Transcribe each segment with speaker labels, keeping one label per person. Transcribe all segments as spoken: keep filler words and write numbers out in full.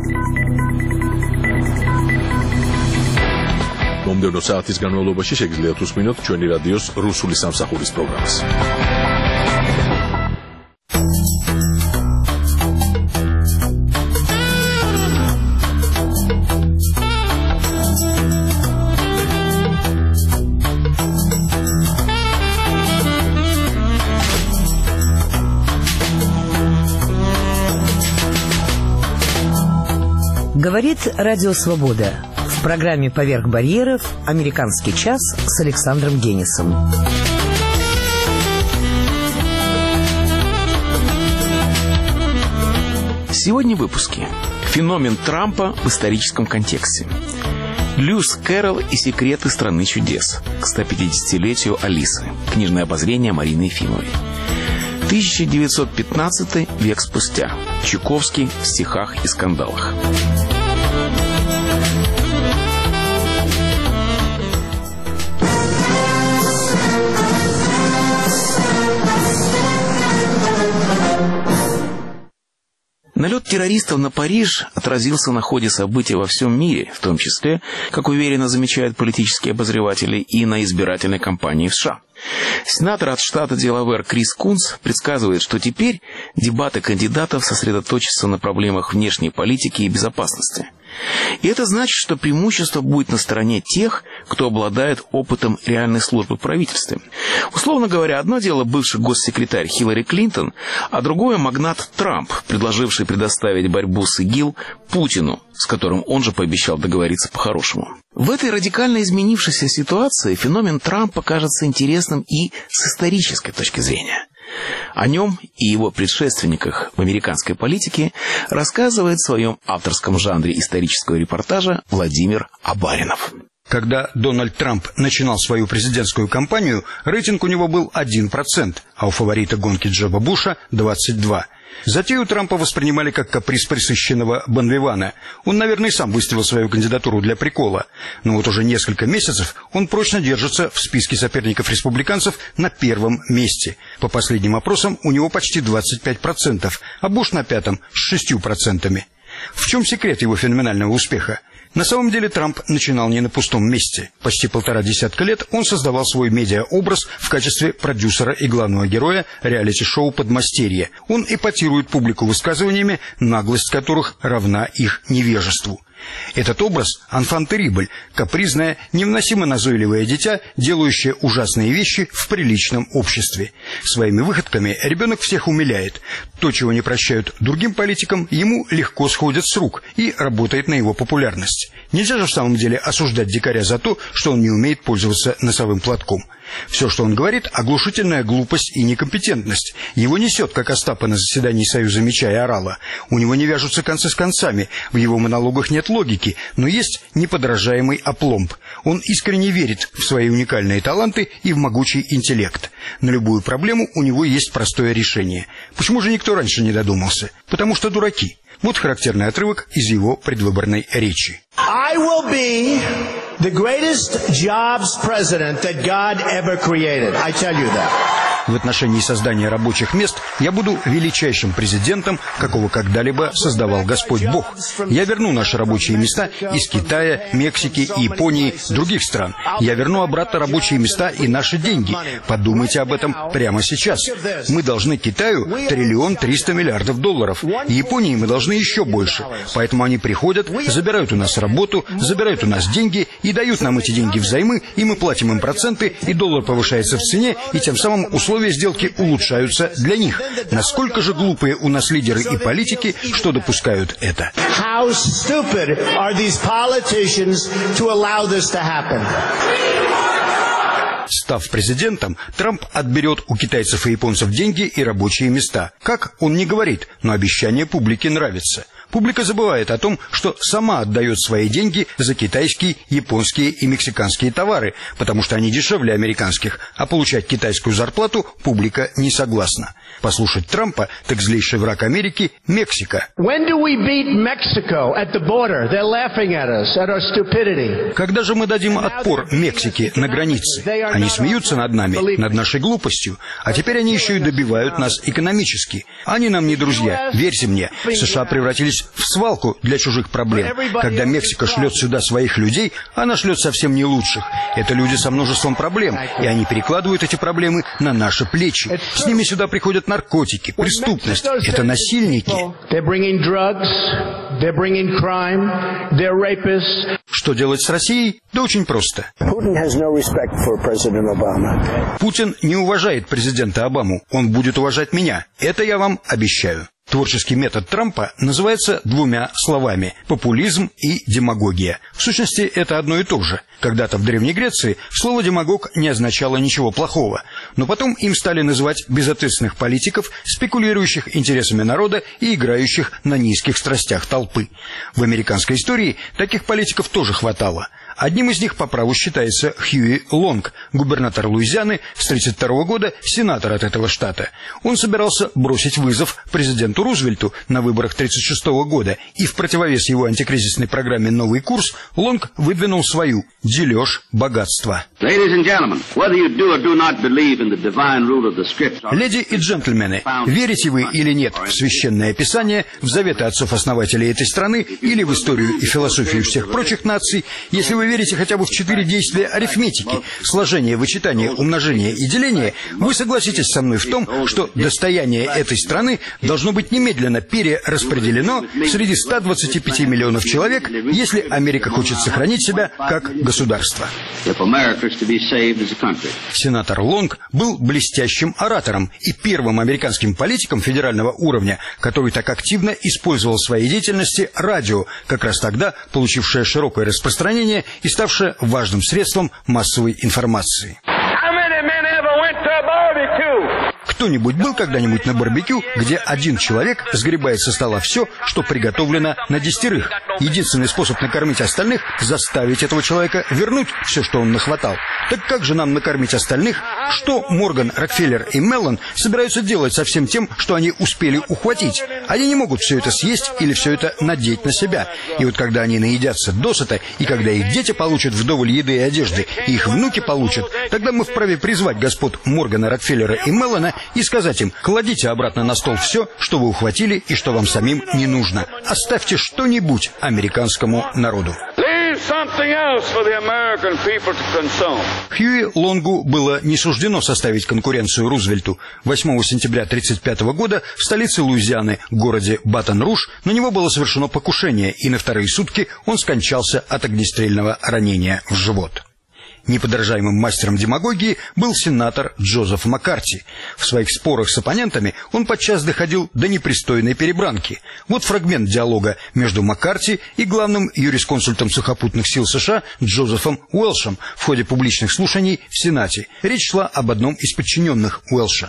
Speaker 1: მომდევნო საათის განმავლობაში შეგიძლიათ უსმინოთ ჩვენი რადიოს რუსული სამსახურის პროგრამას.
Speaker 2: Говорит Радио Свобода. В программе «Поверх барьеров» «Американский час» с Александром Генисом.
Speaker 3: Сегодня в выпуске. Феномен Трампа в историческом контексте. Льюис Кэрролл и секреты страны чудес к сто пятидесятилетию Алисы. Книжное обозрение Марины Ефимовой. тысяча девятьсот пятнадцатый, век спустя. Чуковский в стихах и скандалах. Налет террористов на Париж отразился на ходе событий во всем мире, в том числе, как уверенно замечают политические обозреватели, и на избирательной кампании в США. Сенатор от штата Делавэр Крис Кунс предсказывает, что теперь дебаты кандидатов сосредоточатся на проблемах внешней политики и безопасности. И это значит, что преимущество будет на стороне тех, кто обладает опытом реальной службы в правительстве. Условно говоря, одно дело бывший госсекретарь Хиллари Клинтон, а другое магнат Трамп, предложивший предоставить борьбу с ИГИЛ Путину, с которым он же пообещал договориться по-хорошему. В этой радикально изменившейся ситуации феномен Трампа кажется интересным и с исторической точки зрения. О нем и его предшественниках в американской политике рассказывает в своем авторском жанре исторического репортажа Владимир Абаринов.
Speaker 4: Когда Дональд Трамп начинал свою президентскую кампанию, рейтинг у него был один процент, а у фаворита гонки Джеба Буша – двадцать два процента. Затею Трампа воспринимали как каприз присыщенного Бонвивана. Он, наверное, сам выставил свою кандидатуру для прикола. Но вот уже несколько месяцев он прочно держится в списке соперников-республиканцев на первом месте. По последним опросам у него почти двадцать пять процентов, а Буш на пятом с шестью процентами. В чем секрет его феноменального успеха? На самом деле Трамп начинал не на пустом месте. Почти полтора десятка лет он создавал свой медиа-образ в качестве продюсера и главного героя реалити-шоу «Подмастерье». Он эпатирует публику высказываниями, наглость которых равна их невежеству. Этот образ – анфан терибль, капризное, невыносимо назойливое дитя, делающее ужасные вещи в приличном обществе. Своими выходками ребенок всех умиляет. То, чего не прощают другим политикам, ему легко сходит с рук и работает на его популярность. Нельзя же в самом деле осуждать дикаря за то, что он не умеет пользоваться носовым платком. Все, что он говорит, оглушительная глупость и некомпетентность. Его несет, как Остапа на заседании Союза меча и орала. У него не вяжутся концы с концами, в его монологах нет логики, но есть неподражаемый опломб. Он искренне верит в свои уникальные таланты и в могучий интеллект. На любую проблему у него есть простое решение. Почему же никто раньше не додумался? Потому что дураки. Вот характерный отрывок из его предвыборной речи.
Speaker 5: I will be the greatest jobs president that God ever created. I tell you that.
Speaker 4: В отношении создания рабочих мест я буду величайшим президентом, какого когда-либо создавал Господь Бог. Я верну наши рабочие места из Китая, Мексики, Японии, других стран. Я верну обратно рабочие места и наши деньги. Подумайте об этом прямо сейчас. Мы должны Китаю триллион триста миллиардов долларов. Японии мы должны еще больше. Поэтому они приходят, забирают у нас работу, забирают у нас деньги и дают нам эти деньги взаймы, и мы платим им проценты, и доллар повышается в цене, и тем самым условия Условия сделки улучшаются для них. Насколько же глупые у нас лидеры и политики, что допускают это? Став президентом, Трамп отберет у китайцев и японцев деньги и рабочие места. Как, он не говорит, но обещание публике нравится. Публика забывает о том, что сама отдает свои деньги за китайские, японские и мексиканские товары, потому что они дешевле американских, а получать китайскую зарплату публика не согласна. Послушать Трампа, так злейший враг Америки – Мексика. Когда же мы дадим отпор Мексике на границе? Они смеются над нами, над нашей глупостью, а теперь они еще и добивают нас экономически. Они нам не друзья, верьте мне. США превратились есть в свалку для чужих проблем. Когда Мексика шлет сюда своих людей, она шлет совсем не лучших. Это люди со множеством проблем, и они перекладывают эти проблемы на наши плечи. С ними сюда приходят наркотики, преступность. Это насильники. Что делать с Россией? Да очень просто. Путин не уважает президента Обаму. Он будет уважать меня. Это я вам обещаю. Творческий метод Трампа называется двумя словами – популизм и демагогия. В сущности, это одно и то же. Когда-то в Древней Греции слово «демагог» не означало ничего плохого, но потом им стали называть безответственных политиков, спекулирующих интересами народа и играющих на низких страстях толпы. В американской истории таких политиков тоже хватало. Одним из них по праву считается Хьюи Лонг, губернатор Луизианы с тридцать второго года, сенатор от этого штата. Он собирался бросить вызов президенту Рузвельту на выборах тридцать шестого года, и в противовес его антикризисной программе «Новый курс» Лонг выдвинул свою – дележ богатства. Леди и джентльмены, верите вы или нет в Священное Писание, в заветы отцов-основателей этой страны или в историю и философию всех прочих наций, если вы верите хотя бы в четыре действия арифметики – сложение, вычитание, умножение и деление, вы согласитесь со мной в том, что достояние этой страны должно быть немедленно перераспределено среди ста двадцати пяти миллионов человек, если Америка хочет сохранить себя как государство. Сенатор Лонг был блестящим оратором и первым американским политиком федерального уровня, который так активно использовал в своей деятельности радио, как раз тогда получившее широкое распространение и ставшее важным средством массовой информации. Кто-нибудь был когда-нибудь на барбекю, где один человек сгребает со стола все, что приготовлено на десятерых? Единственный способ накормить остальных – заставить этого человека вернуть все, что он нахватал. Так как же нам накормить остальных? Что Морган, Рокфеллер и Меллон собираются делать со всем тем, что они успели ухватить? Они не могут все это съесть или все это надеть на себя. И вот когда они наедятся досыта, и когда их дети получат вдоволь еды и одежды, и их внуки получат, тогда мы вправе призвать господ Моргана, Рокфеллера и Меллона и сказать им: кладите обратно на стол все, что вы ухватили и что вам самим не нужно. Оставьте что-нибудь американскому народу. Хьюи Лонгу было не суждено составить конкуренцию Рузвельту. восьмого сентября тысяча девятьсот тридцать пятого года в столице Луизианы, городе Батон-Руж, на него было совершено покушение, и на вторые сутки он скончался от огнестрельного ранения в живот. Неподражаемым мастером демагогии был сенатор Джозеф Маккарти. В своих спорах с оппонентами он подчас доходил до непристойной перебранки. Вот фрагмент диалога между Маккарти и главным юрисконсультом сухопутных сил США Джозефом Уэлшем в ходе публичных слушаний в Сенате. Речь шла об одном из подчиненных Уэлша.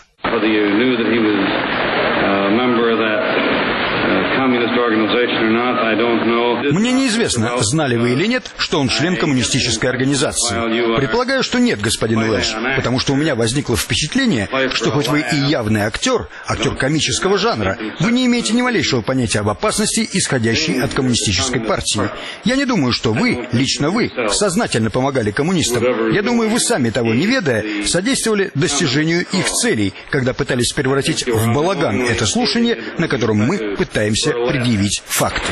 Speaker 4: Мне неизвестно, знали вы или нет, что он член коммунистической организации. Предполагаю, что нет, господин Уэлш, потому что у меня возникло впечатление, что хоть вы и явный актер, актер комического жанра, вы не имеете ни малейшего понятия об опасности, исходящей от коммунистической партии. Я не думаю, что вы, лично вы, сознательно помогали коммунистам. Я думаю, вы сами, того не ведая, содействовали достижению их целей, когда пытались превратить в балаган это слушание, на котором мы пытаемся предъявить факты.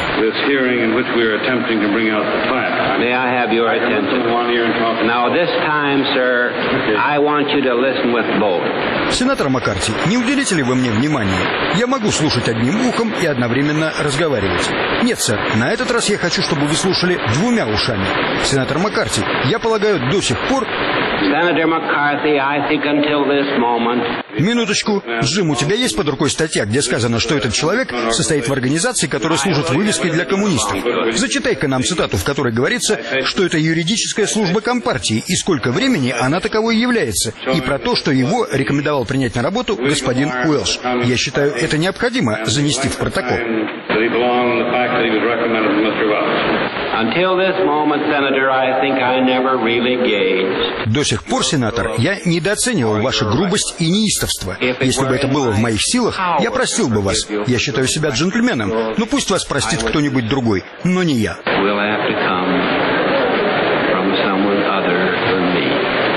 Speaker 4: Сенатор Маккарти, не уделите ли вы мне внимания? Я могу слушать одним ухом и одновременно разговаривать. Нет, сэр, на этот раз я хочу, чтобы вы слушали двумя ушами. Сенатор Маккарти, я полагаю, до сих пор... Минуточку. Джим, у тебя есть под рукой статья, где сказано, что этот человек состоит в организации, которая служит вывеской для коммунистов? Зачитай-ка нам цитату, в которой говорится, что это юридическая служба Компартии, и сколько времени она таковой является, и про то, что его рекомендовал принять на работу господин Уэлш. Я считаю, это необходимо занести в протокол. До сих пор, сенатор, я недооценивал вашу грубость и неистовство. Если бы это было в моих силах, я простил бы вас. Я считаю себя джентльменом, но пусть вас простит кто-нибудь другой, но не я.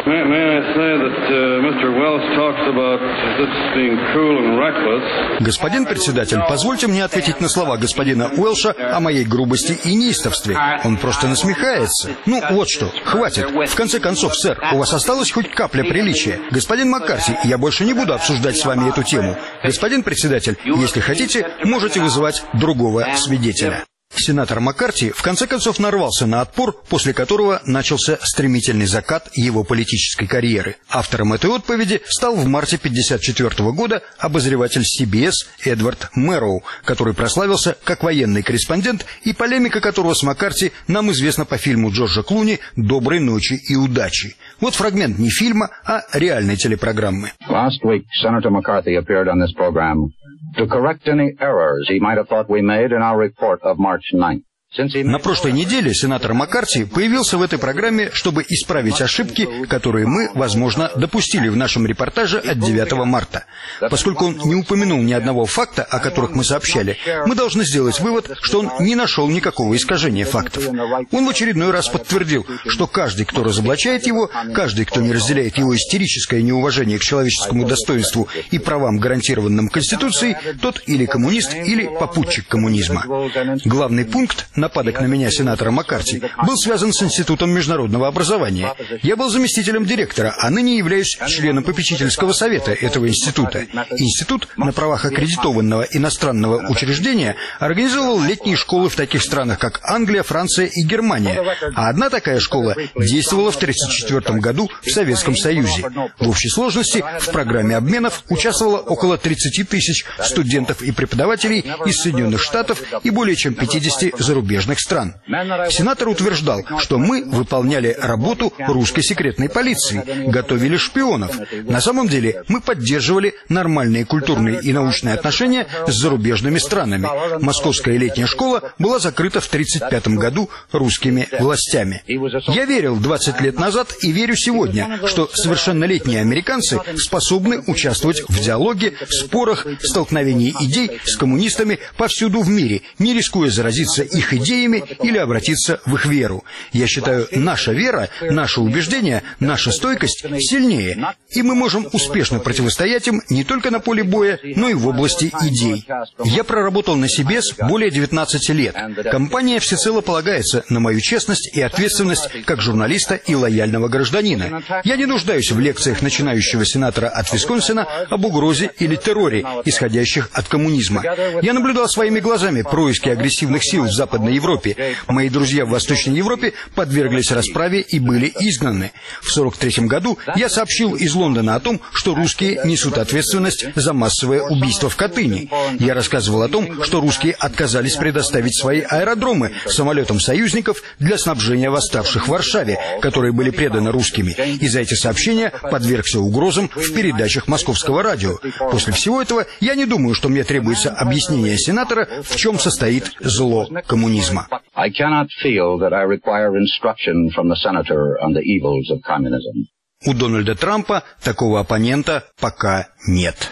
Speaker 4: Господин председатель, позвольте мне ответить на слова господина Уэлша о моей грубости и неистовстве. Он просто насмехается. Ну, вот что, хватит. В конце концов, сэр, у вас осталась хоть капля приличия. Господин Маккарти, я больше не буду обсуждать с вами эту тему. Господин председатель, если хотите, можете вызывать другого свидетеля. Сенатор Маккарти в конце концов нарвался на отпор, после которого начался стремительный закат его политической карьеры. Автором этой отповеди стал в марте тысяча девятьсот пятьдесят четвёртого года обозреватель си би эс Эдвард Мэрроу, который прославился как военный корреспондент и полемика которого с Маккарти нам известна по фильму Джорджа Клуни «Доброй ночи и удачи». Вот фрагмент не фильма, а реальной телепрограммы.
Speaker 6: Last week, Senator McCarthy appeared on this program to correct any errors he might have thought we made in our report of March ninth.
Speaker 4: На прошлой неделе сенатор Маккарти появился в этой программе, чтобы исправить ошибки, которые мы, возможно, допустили в нашем репортаже от девятого марта. Поскольку он не упомянул ни одного факта, о которых мы сообщали, мы должны сделать вывод, что он не нашел никакого искажения фактов. Он в очередной раз подтвердил, что каждый, кто разоблачает его, каждый, кто не разделяет его истерическое неуважение к человеческому достоинству и правам, гарантированным Конституцией, тот или коммунист, или попутчик коммунизма. Главный пункт — нападок на меня сенатора Маккарти был связан с Институтом международного образования. Я был заместителем директора, а ныне являюсь членом попечительского совета этого института. Институт на правах аккредитованного иностранного учреждения организовал летние школы в таких странах, как Англия, Франция и Германия. А одна такая школа действовала в тысяча девятьсот тридцать четвёртом году в Советском Союзе. В общей сложности в программе обменов участвовало около тридцати тысяч студентов и преподавателей из Соединенных Штатов и более чем пятидесяти зарубежных стран. Сенатор утверждал, что мы выполняли работу русской секретной полиции, готовили шпионов. На самом деле мы поддерживали нормальные культурные и научные отношения с зарубежными странами. Московская летняя школа была закрыта в тысяча девятьсот тридцать пятом году русскими властями. Я верил двадцать лет назад и верю сегодня, что совершеннолетние американцы способны участвовать в диалоге, спорах, столкновении идей с коммунистами повсюду в мире, не рискуя заразиться их идеями или обратиться в их веру. Я считаю, наша вера, наше убеждение, наша стойкость сильнее, и мы можем успешно противостоять им не только на поле боя, но и в области идей. Я проработал на си би эс более девятнадцати лет. Компания всецело полагается на мою честность и ответственность как журналиста и лояльного гражданина. Я не нуждаюсь в лекциях начинающего сенатора от Висконсина об угрозе или терроре, исходящих от коммунизма. Я наблюдал своими глазами происки агрессивных сил в Западной Европе. Мои друзья в Восточной Европе подверглись расправе и были изгнаны. В сорок третьем году я сообщил из Лондона о том, что русские несут ответственность за массовое убийство в Катыни. Я рассказывал о том, что русские отказались предоставить свои аэродромы самолетам союзников для снабжения восставших в Варшаве, которые были преданы русскими, и за эти сообщения подвергся угрозам в передачах московского радио. После всего этого я не думаю, что мне требуется объяснение сенатора, в чем состоит зло коммунизма.
Speaker 6: I cannot feel that I require instruction from the senator on the evils of communism.
Speaker 4: У Дональда Трампа такого оппонента пока нет.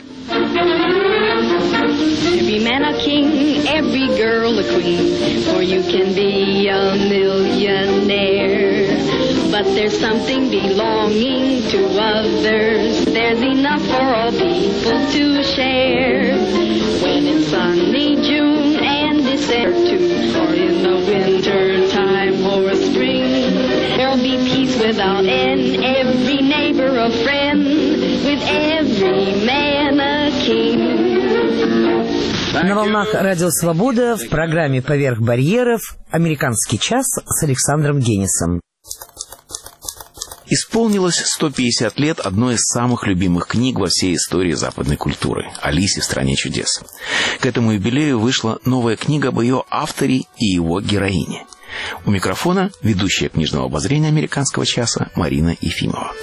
Speaker 7: Every man a king, every girl a queen, for you can be a millionaire. But there's something belonging to others. There's enough for all people to share. When it's sunny June and December too, or in the winter time or spring, there'll be peace without end. Every neighbor a friend, with every man a king.
Speaker 2: На волнах Радио Свобода в программе «Поверх барьеров» «Американский час» с Александром Генисом.
Speaker 3: Исполнилось сто пятьдесят лет одной из самых любимых книг во всей истории западной культуры – «Алисе в стране чудес». К этому юбилею вышла новая книга об ее авторе и его героине. У микрофона ведущая книжного обозрения «Американского часа» Марина Ефимова.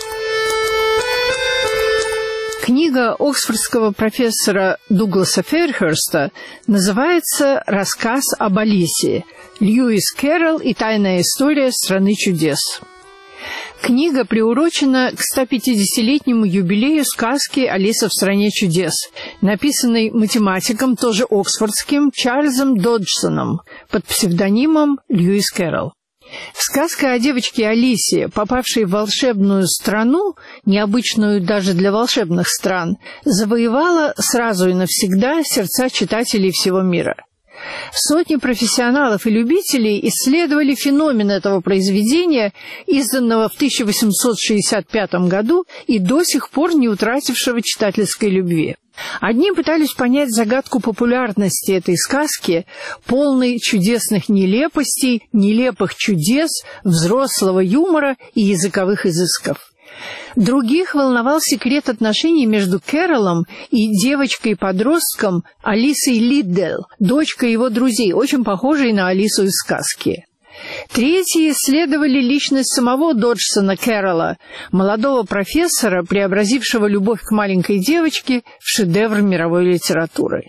Speaker 8: Книга оксфордского профессора Дугласа Фейрхерста называется «Рассказ об Алисе. Льюис Кэрролл и тайная история страны чудес». Книга приурочена к сто пятидесятилетнему юбилею сказки «Алиса в стране чудес», написанной математиком, тоже оксфордским, Чарльзом Доджсоном под псевдонимом Льюис Кэрролл. Сказка о девочке Алисе, попавшей в волшебную страну, необычную даже для волшебных стран, завоевала сразу и навсегда сердца читателей всего мира. Сотни профессионалов и любителей исследовали феномен этого произведения, изданного в тысяча восемьсот шестьдесят пятом году и до сих пор не утратившего читательской любви. Одни пытались понять загадку популярности этой сказки, полной чудесных нелепостей, нелепых чудес, взрослого юмора и языковых изысков. Других волновал секрет отношений между Кэролом и девочкой-подростком Алисой Лиддл, дочкой его друзей, очень похожей на Алису из сказки. Третьи исследовали личность самого Доджсона Кэрролла, молодого профессора, преобразившего любовь к маленькой девочке в шедевр мировой литературы.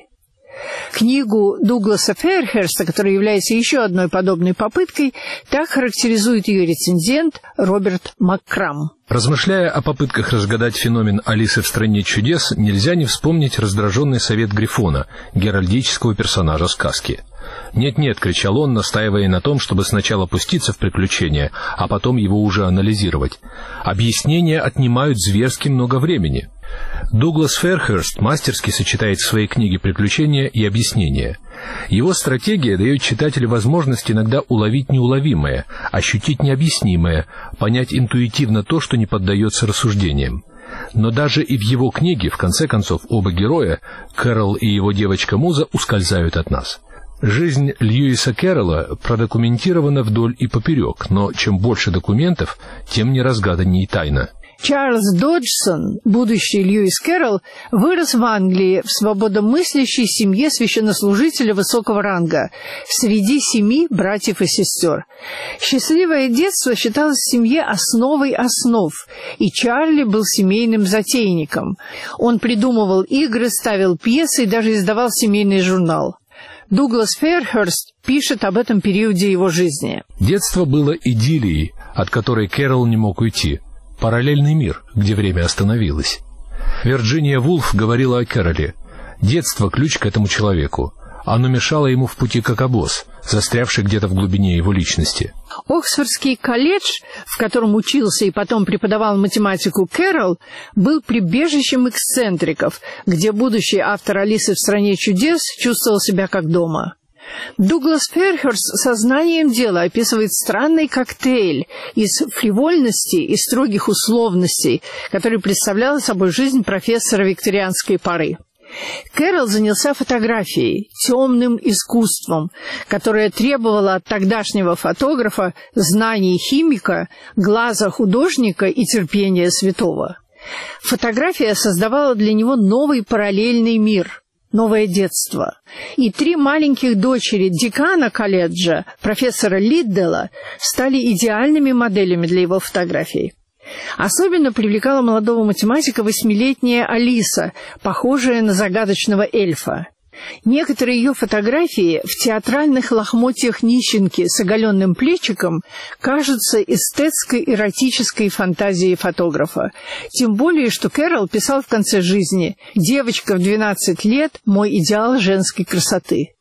Speaker 8: Книгу Дугласа Фейрхерста, которая является еще одной подобной попыткой, так характеризует ее рецензент Роберт Маккрам.
Speaker 9: Размышляя о попытках разгадать феномен Алисы в стране чудес, нельзя не вспомнить раздраженный совет Грифона, геральдического персонажа сказки. «Нет-нет», — кричал он, настаивая на том, чтобы сначала пуститься в приключения, а потом его уже анализировать. «Объяснения отнимают зверски много времени». Дуглас Фейрхерст мастерски сочетает в своей книге приключения и объяснения. Его стратегия дает читателю возможность иногда уловить неуловимое, ощутить необъяснимое, понять интуитивно то, что не поддается рассуждениям. Но даже и в его книге, в конце концов, оба героя, Кэрролл и его девочка-муза, ускользают от нас. Жизнь Льюиса Кэрролла продокументирована вдоль и поперек, но чем больше документов, тем неразгаданней тайна.
Speaker 8: Чарльз Доджсон, будущий Льюис Кэрролл, вырос в Англии в свободомыслящей семье священнослужителя высокого ранга, среди семи братьев и сестер. Счастливое детство считалось в семье основой основ, и Чарли был семейным затейником. Он придумывал игры, ставил пьесы и даже издавал семейный журнал. Дуглас Фейрхерст пишет об этом периоде его жизни.
Speaker 9: «Детство было идиллией, от которой Кэрролл не мог уйти. Параллельный мир, где время остановилось». Вирджиния Вулф говорила о Кэрролле: «Детство — ключ к этому человеку. Оно мешало ему в пути как обоз, застрявший где-то в глубине его личности».
Speaker 8: Оксфордский колледж, в котором учился и потом преподавал математику Кэрролл, был прибежищем эксцентриков, где будущий автор «Алисы в стране чудес» чувствовал себя как дома. Дуглас Фейрхерст сознанием дела описывает странный коктейль из фривольности и строгих условностей, который представляла собой жизнь профессора викторианской поры. Кэрролл занялся фотографией, темным искусством, которое требовало от тогдашнего фотографа знаний химика, глаза художника и терпения святого. Фотография создавала для него новый параллельный мир, новое детство. И три маленьких дочери декана колледжа, профессора Лиддела, стали идеальными моделями для его фотографий. Особенно привлекала молодого математика восьмилетняя Алиса, похожая на загадочного эльфа. Некоторые ее фотографии в театральных лохмотьях нищенки с оголенным плечиком кажутся эстетской эротической фантазией фотографа. Тем более, что Кэрролл писал в конце жизни: «Девочка в двенадцать лет – мой идеал женской красоты».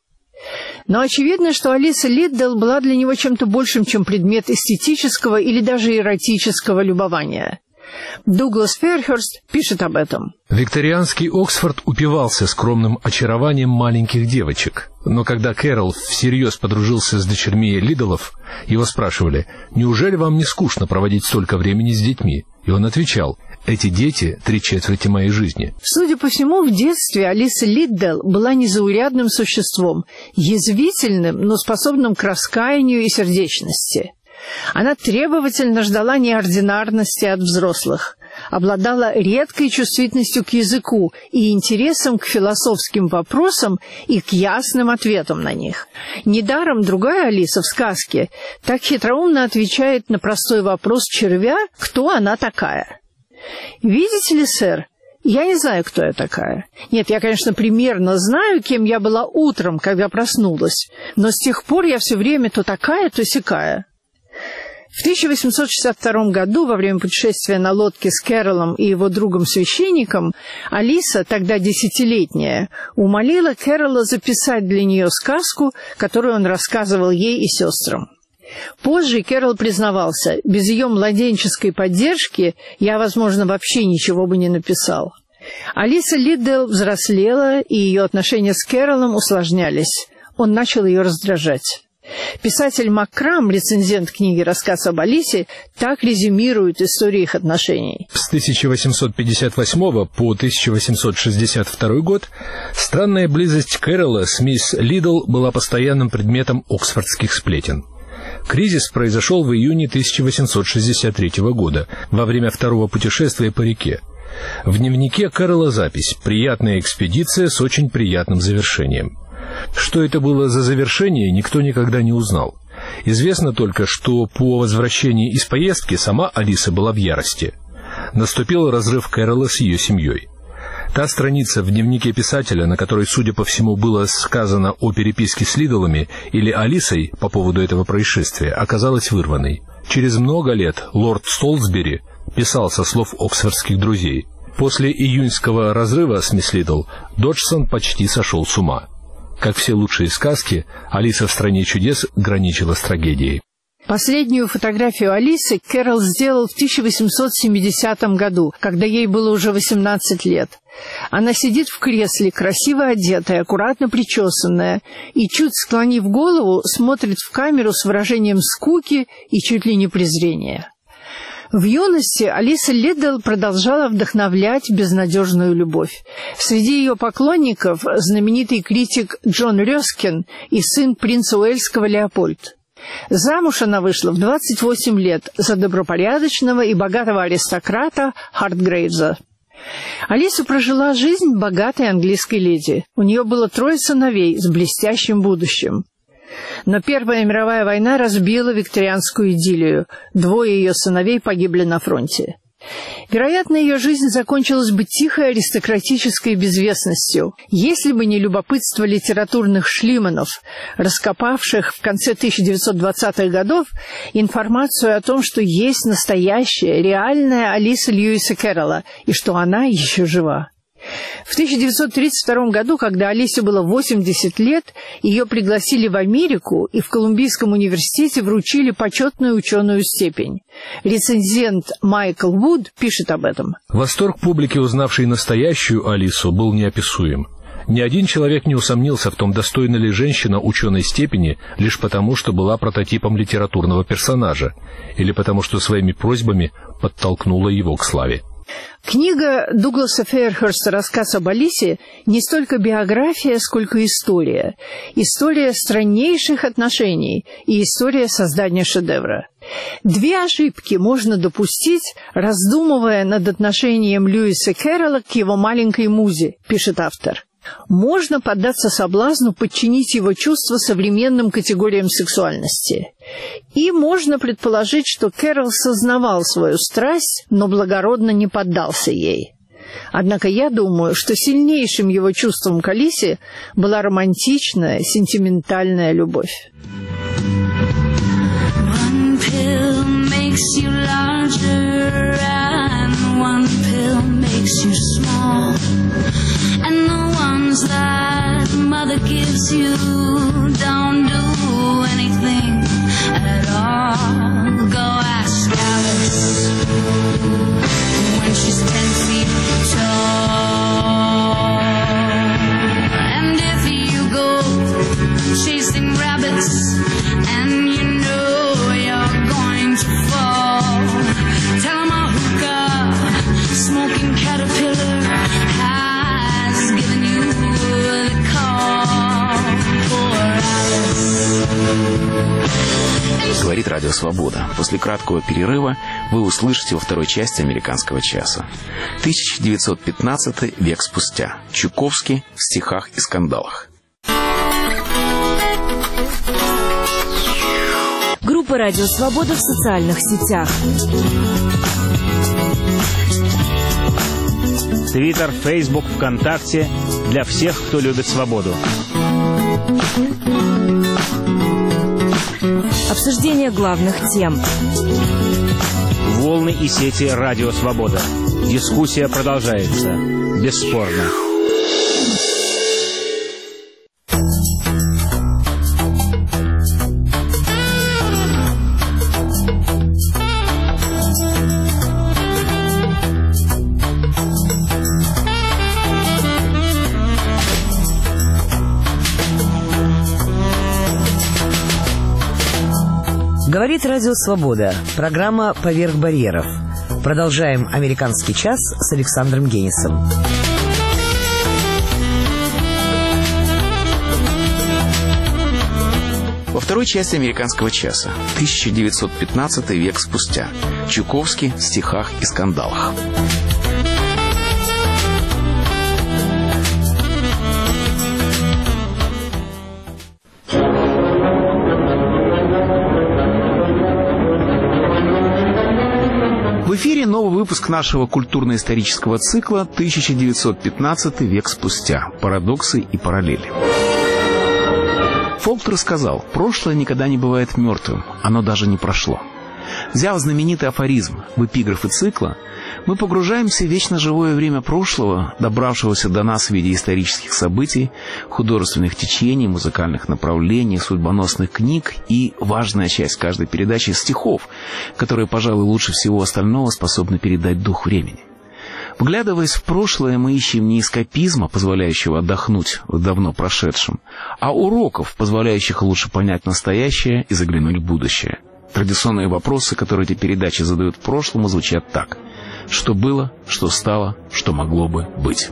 Speaker 8: Но очевидно, что Алиса Лиддл была для него чем-то большим, чем предмет эстетического или даже эротического любования. Дуглас Фейрхерст пишет об этом.
Speaker 9: Викторианский Оксфорд упивался скромным очарованием маленьких девочек. Но когда Кэрролл всерьез подружился с дочерьми Лиддлов, его спрашивали: «Неужели вам не скучно проводить столько времени с детьми?» И он отвечал: «Эти дети — три четверти моей жизни».
Speaker 8: Судя по всему, в детстве Алиса Лиддл была незаурядным существом, язвительным, но способным к раскаянию и сердечности. Она требовательно ждала неординарности от взрослых, обладала редкой чувствительностью к языку и интересом к философским вопросам и к ясным ответам на них. Недаром другая Алиса в сказке так хитроумно отвечает на простой вопрос червя: «Кто она такая?» «Видите ли, сэр, я не знаю, кто я такая. Нет, я, конечно, примерно знаю, кем я была утром, когда проснулась, но с тех пор я все время то такая, то сякая». В тысяча восемьсот шестьдесят втором году, во время путешествия на лодке с Кэрроллом и его другом-священником, Алиса, тогда десятилетняя, умолила Кэрролла записать для нее сказку, которую он рассказывал ей и сестрам. Позже Кэрол признавался: без ее младенческой поддержки я, возможно, вообще ничего бы не написал. Алиса Лиддell взрослела, и ее отношения с Кэролом усложнялись. Он начал ее раздражать. Писатель Маккрам, рецензент книги «Рассказ об Алисе», так резюмирует историю их отношений.
Speaker 9: С тысяча восемьсот пятьдесят восьмого по тысяча восемьсот шестьдесят второй год странная близость Кэрола с мисс Лиддell была постоянным предметом оксфордских сплетен. Кризис произошел в июне тысяча восемьсот шестьдесят третьего года, во время второго путешествия по реке. В дневнике Кэрола запись «Приятная экспедиция с очень приятным завершением». Что это было за завершение, никто никогда не узнал. Известно только, что по возвращении из поездки сама Алиса была в ярости. Наступил разрыв Кэрола с ее семьей. Та страница в дневнике писателя, на которой, судя по всему, было сказано о переписке с Лиддлами или Алисой по поводу этого происшествия, оказалась вырванной. Через много лет лорд Солсбери писал со слов оксфордских друзей: «После июньского разрыва с мисс Лиддл Доджсон почти сошел с ума». Как все лучшие сказки, «Алиса в стране чудес» граничила с трагедией.
Speaker 8: Последнюю фотографию Алисы Кэрол сделал в тысяча восемьсот семидесятом году, когда ей было уже восемнадцать лет. Она сидит в кресле, красиво одетая, аккуратно причесанная, и, чуть склонив голову, смотрит в камеру с выражением скуки и чуть ли не презрения. В юности Алиса Лиддл продолжала вдохновлять безнадежную любовь. Среди ее поклонников знаменитый критик Джон Рёскин и сын принца Уэльского Леопольд. Замуж она вышла в двадцать восемь лет за добропорядочного и богатого аристократа Хартгрейвза. Алиса прожила жизнь богатой английской леди. У нее было трое сыновей с блестящим будущим. Но Первая мировая война разбила викторианскую идиллию. Двое ее сыновей погибли на фронте. Вероятно, ее жизнь закончилась бы тихой аристократической безвестностью, если бы не любопытство литературных шлиманов, раскопавших в конце тысяча девятьсот двадцатых годов информацию о том, что есть настоящая, реальная Алиса Льюиса Кэрролла, и что она еще жива. В тысяча девятьсот тридцать втором году, когда Алисе было восемьдесят лет, ее пригласили в Америку и в Колумбийском университете вручили почетную ученую степень. Рецензент Майкл Вуд пишет об этом.
Speaker 9: Восторг публики, узнавшей настоящую Алису, был неописуем. Ни один человек не усомнился в том, достойна ли женщина ученой степени лишь потому, что была прототипом литературного персонажа, или потому, что своими просьбами подтолкнула его к славе.
Speaker 8: Книга Дугласа Фейерхерста «Рассказ об Алисе» не столько биография, сколько история. История страннейших отношений и история создания шедевра. Две ошибки можно допустить, раздумывая над отношением Льюиса Кэрролла к его маленькой музе, пишет автор. Можно поддаться соблазну подчинить его чувства современным категориям сексуальности. И можно предположить, что Кэрролл сознавал свою страсть, но благородно не поддался ей. Однако я думаю, что сильнейшим его чувством к Алисе была романтичная, сентиментальная любовь.
Speaker 10: One pill makes you larger and one pill makes you small. And the ones that mother gives you don't do anything at all. Go ask Alice when she's ten feet tall. And if you go chasing rabbits and you know you're going to fall, tell 'em a hookah smoking caterpillar has given you the call. Poor Alice.
Speaker 3: Говорит Радио Свобода. После краткого перерыва вы услышите во второй части «Американского часа». тысяча девятьсот пятнадцатый, век спустя. Чуковский в стихах и скандалах.
Speaker 11: Группа «Радио Свобода» в социальных сетях.
Speaker 12: Твиттер, Фейсбук, ВКонтакте. Для всех, кто любит свободу.
Speaker 11: Обсуждение главных тем.
Speaker 12: Волны и сети «Радио Свобода». Дискуссия продолжается. Бесспорно.
Speaker 2: Говорит Радио Свобода. Программа «Поверх барьеров». Продолжаем «Американский час» с Александром Генисом.
Speaker 3: Во второй части «Американского часа» тысяча девятьсот пятнадцатый век спустя. Чуковский в стихах и скандалах. В эфире новый выпуск нашего культурно-исторического цикла тысяча девятьсот пятнадцатый век спустя. Парадоксы и параллели. Фолк рассказал, прошлое никогда не бывает мертвым, оно даже не прошло. Взяв знаменитый афоризм в эпиграфы цикла, мы погружаемся в вечно живое время прошлого, добравшегося до нас в виде исторических событий, художественных течений, музыкальных направлений, судьбоносных книг и, важная часть каждой передачи, стихов, которые, пожалуй, лучше всего остального способны передать дух времени. Вглядываясь в прошлое, мы ищем не эскапизма, позволяющего отдохнуть в давно прошедшем, а уроков, позволяющих лучше понять настоящее и заглянуть в будущее. Традиционные вопросы, которые эти передачи задают в прошлом, звучат так. Что было, что стало, что могло бы быть.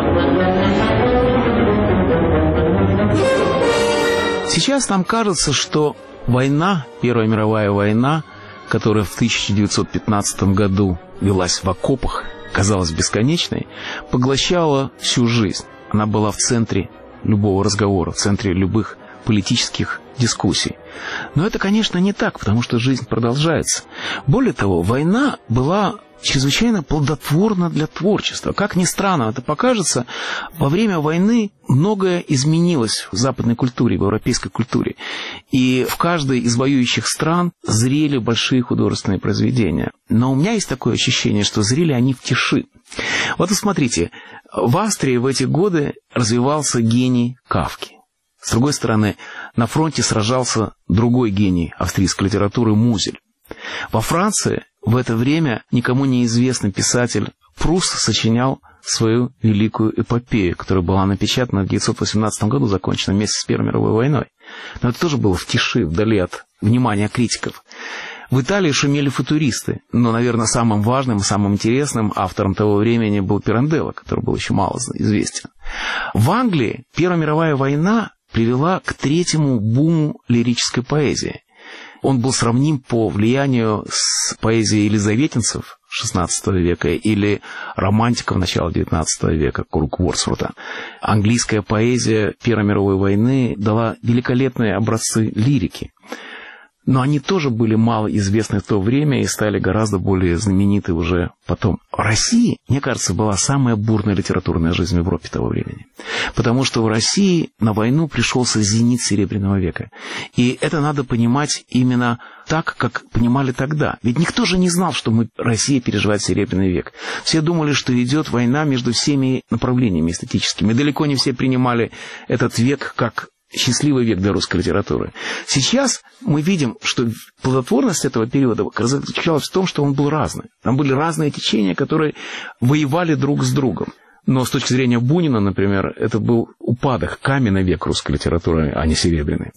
Speaker 3: Сейчас нам кажется, что война, Первая мировая война, которая в тысяча девятьсот пятнадцатом году велась в окопах, казалась бесконечной, поглощала всю жизнь. Она была в центре любого разговора, в центре любых политических дискуссий. Но это, конечно, не так, потому что жизнь продолжается. Более того, война была чрезвычайно плодотворна для творчества. Как ни странно это покажется, во время войны многое изменилось в западной культуре, в европейской культуре. И в каждой из воюющих стран зрели большие художественные произведения. Но у меня есть такое ощущение, что зрели они в тиши. Вот вы смотрите, в Австрии в эти годы развивался гений Кафки. С другой стороны, на фронте сражался другой гений австрийской литературы Музель. Во Франции в это время никому неизвестный писатель Пруст сочинял свою великую эпопею, которая была напечатана в тысяча девятьсот восемнадцатом году, закончена вместе с Первой мировой войной. Но это тоже было в тиши, вдали от внимания критиков. В Италии шумели футуристы, но, наверное, самым важным, самым интересным автором того времени был Пиранделло, который был еще мало известен. В Англии Первая мировая война привела к третьему буму лирической поэзии. Он был сравним по влиянию с поэзией елизаветинцев шестнадцатого века или романтиков начала девятнадцатого века, круг Вордсворта. Английская поэзия Первой мировой войны дала великолепные образцы лирики. Но они тоже были мало известны в то время и стали гораздо более знамениты уже потом. В России, мне кажется, была самая бурная литературная жизнь в Европе того времени. Потому что в России на войну пришелся зенит Серебряного века. И это надо понимать именно так, как понимали тогда. Ведь никто же не знал, что мы, Россия переживает Серебряный век. Все думали, что идет война между всеми направлениями эстетическими. И далеко не все принимали этот век как счастливый век для русской литературы. Сейчас мы видим, что плодотворность этого периода заключалась в том, что он был разный. Там были разные течения, которые воевали друг с другом. Но с точки зрения Бунина, например, это был упадок, каменный век русской литературы, а не серебряный.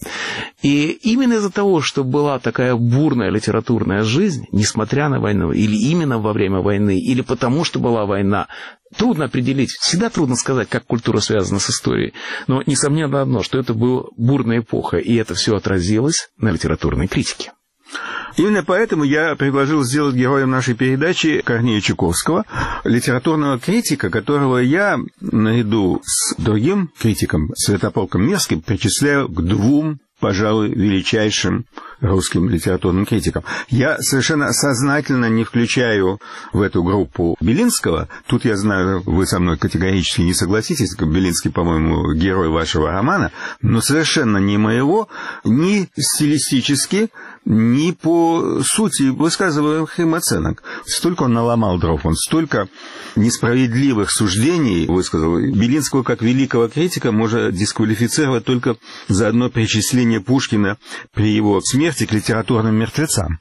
Speaker 3: И именно из-за того, что была такая бурная литературная жизнь, несмотря на войну, или именно во время войны, или потому, что была война, трудно определить, всегда трудно сказать, как культура связана с историей. Но несомненно одно, что это была бурная эпоха, и это все отразилось на литературной критике.
Speaker 13: Именно поэтому я предложил сделать героем нашей передачи Корнея Чуковского, литературного критика, которого я, наряду с другим критиком, Святополком Мирским, причисляю к двум, пожалуй, величайшим русским литературным критикам. Я совершенно сознательно не включаю в эту группу Белинского. Тут, я знаю, вы со мной категорически не согласитесь. Белинский, по-моему, герой вашего романа, но совершенно не моего, ни стилистически, ни по сути высказываемых им оценок. Столько он наломал дров, он столько несправедливых суждений высказал. Белинского, как великого критика, можно дисквалифицировать только за одно причисление Пушкина при его смерти к литературным мертвецам.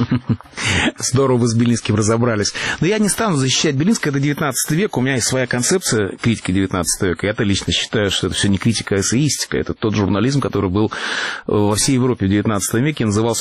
Speaker 3: Здорово вы с Белинским разобрались. Но я не стану защищать Белинского, это девятнадцатый век, у меня есть своя концепция критики девятнадцатого века. Я-то лично считаю, что это все не критика, а эссеистика. Это тот журнализм, который был во всей Европе в девятнадцатом веке, назывался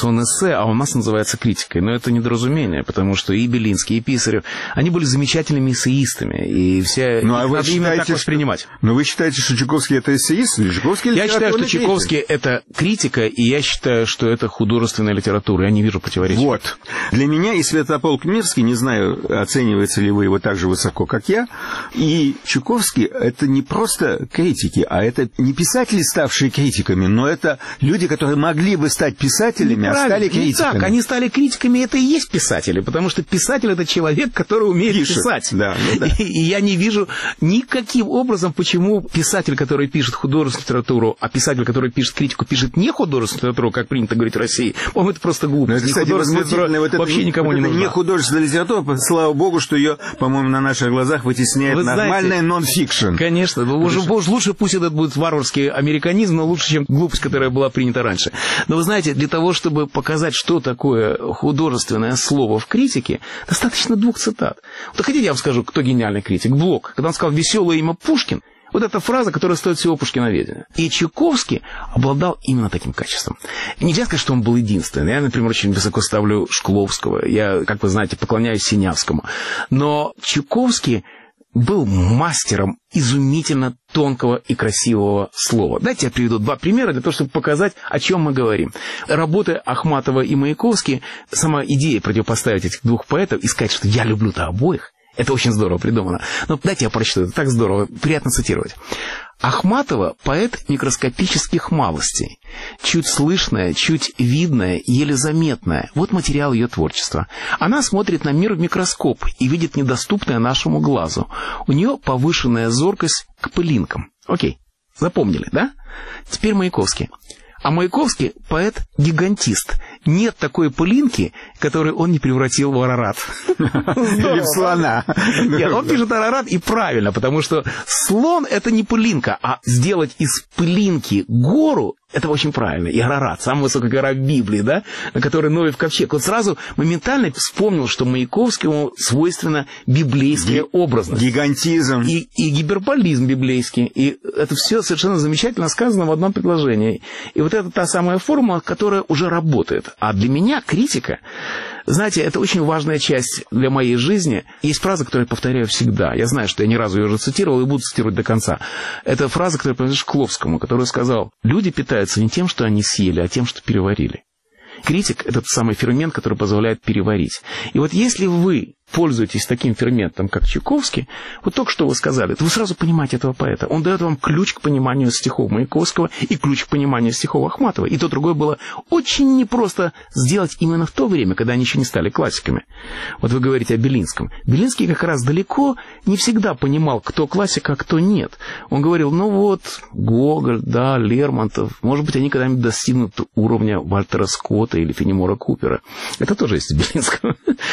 Speaker 3: сон эссе, а у нас называется критикой. Но это недоразумение, потому что и Белинский, и Писарев, они были замечательными эссеистами, и все
Speaker 13: ну, а
Speaker 3: их
Speaker 13: вы
Speaker 3: надо именно так
Speaker 13: что...
Speaker 3: воспринимать.
Speaker 13: Но вы считаете, что Чайковский это эссеист? Или Чайковский
Speaker 3: я считаю, что
Speaker 13: критик?
Speaker 3: Чайковский это критика, и я считаю, что это художественная литература. Я не вижу противоречий.
Speaker 13: Вот. Для меня и Святополк Мирский, не знаю, оцениваете ли вы его так же высоко, как я, и Чайковский это не просто критики, а это не писатели, ставшие критиками, но это люди, которые могли бы стать писателями, а стали критиками.
Speaker 3: Не так, они стали критиками, это и есть писатели, потому что писатель это человек, который умеет
Speaker 13: Пишет.
Speaker 3: писать.
Speaker 13: Да, ну да.
Speaker 3: И, и я не вижу никаким образом, почему писатель, который пишет художественную литературу, а писатель, который пишет критику, пишет не художественную литературу, как принято говорить в России. По-моему, это просто глупость.
Speaker 13: Это, кстати, возмутительно. Вот
Speaker 3: вообще
Speaker 13: это,
Speaker 3: никому
Speaker 13: вот
Speaker 3: не
Speaker 13: это
Speaker 3: нужна.
Speaker 13: Не художественная литература, слава богу, что ее, по-моему, на наших глазах вытесняет
Speaker 3: Вы
Speaker 13: нормальный нон-фикшн.
Speaker 3: Конечно. Уже, уж лучше пусть этот будет варварский американизм, но лучше, чем глупость, которая была принята раньше. Но вы знаете, для того, чтобы показать, что такое художественное слово в критике, достаточно двух цитат. Вот хотите, я вам скажу, кто гениальный критик? Блок. Когда он сказал «веселое имя Пушкин», вот эта фраза, которая стоит всего Пушкиноведения. И Чайковский обладал именно таким качеством. Нельзя сказать, что он был единственный. Я, например, очень высоко ставлю Шкловского. Я, как вы знаете, поклоняюсь Синявскому. Но Чайковский был мастером изумительно тонкого и красивого слова. Дайте я приведу два примера для того, чтобы показать, о чем мы говорим. Работы Ахматова и Маяковский, сама идея противопоставить этих двух поэтов и сказать, что я люблю-то обоих, это очень здорово придумано. Но дайте я прочту, это так здорово, приятно цитировать. Ахматова – поэт микроскопических малостей. Чуть слышная, чуть видная, еле заметная. Вот материал ее творчества. Она смотрит на мир в микроскоп и видит недоступное нашему глазу. У нее повышенная зоркость к пылинкам. Окей, запомнили, да? Теперь Маяковский. А Маяковский – поэт-гигантист. Нет такой пылинки, которую он не превратил в Арарат.
Speaker 13: Или в слона.
Speaker 3: Нет, он пишет Арарат, и правильно, потому что слон – это не пылинка, а сделать из пылинки гору – это очень правильно. И Арарат, самая высокая гора в Библии, да, на которой Ноев ковчег. Он сразу моментально вспомнил, что Маяковскому свойственно библейская
Speaker 13: Ги-
Speaker 3: образность.
Speaker 13: Гигантизм.
Speaker 3: И, и гиперболизм библейский. И это все совершенно замечательно сказано в одном предложении. И вот это та самая формула, которая уже работает. А для меня критика, знаете, это очень важная часть для моей жизни. Есть фраза, которую я повторяю всегда. Я знаю, что я ни разу ее уже цитировал и буду цитировать до конца. Это фраза, которая принадлежит Шкловскому, который сказал: люди питаются не тем, что они съели, а тем, что переварили. Критик – это тот самый фермент, который позволяет переварить. И вот если вы пользуетесь таким ферментом, как Чайковский, вот только что вы сказали, то вы сразу понимаете этого поэта. Он дает вам ключ к пониманию стихов Маяковского и ключ к пониманию стихов Ахматова. И то, другое было очень непросто сделать именно в то время, когда они еще не стали классиками. Вот вы говорите о Белинском. Белинский как раз далеко не всегда понимал, кто классик, а кто нет. Он говорил, ну вот, Гоголь, да, Лермонтов, может быть, они когда-нибудь достигнут уровня Вальтера Скотта или Фенемора Купера. Это тоже есть у Белинского.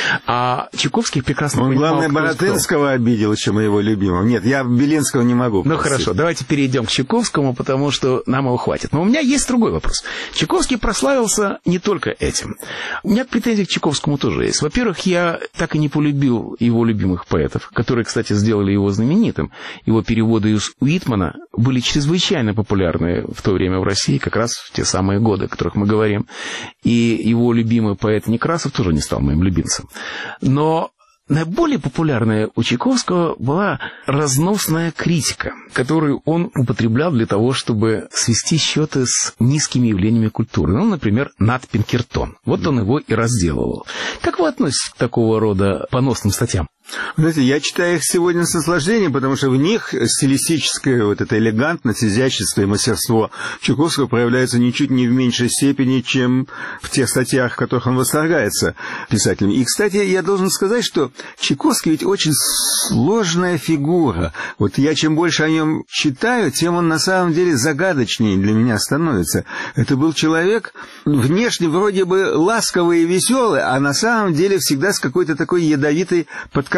Speaker 3: А Чайковский прекрасно
Speaker 13: Он,
Speaker 3: понимал,
Speaker 13: главное, Боротынского
Speaker 3: кто.
Speaker 13: обидел, чем его любимого. Нет, я Белинского не могу.
Speaker 3: Ну,
Speaker 13: простить.
Speaker 3: хорошо, давайте перейдем к Чайковскому, потому что нам его хватит. Но у меня есть другой вопрос. Чайковский прославился не только этим. У меня претензии к Чайковскому тоже есть. Во-первых, я так и не полюбил его любимых поэтов, которые, кстати, сделали его знаменитым. Его переводы из Уитмана были чрезвычайно популярны в то время в России, как раз в те самые годы, о которых мы говорим. И его любимый поэт Некрасов тоже не стал моим любимцем. Но наиболее популярная у Чайковского была разносная критика, которую он употреблял для того, чтобы свести счеты с низкими явлениями культуры. Ну, например, Нат Пинкертон. Вот он его и разделывал. Как вы относитесь к такого рода поносным статьям?
Speaker 13: Знаете, я читаю их сегодня с наслаждением, потому что в них стилистическая вот эта элегантность, изящество и мастерство Чайковского проявляются ничуть не в меньшей степени, чем в тех статьях, в которых он восторгается писателем. И, кстати, я должен сказать, что Чайковский ведь очень сложная фигура. Вот я чем больше о нем читаю, тем он на самом деле загадочнее для меня становится. Это был человек внешне вроде бы ласковый и веселый, а на самом деле всегда с какой-то такой ядовитой подковыренной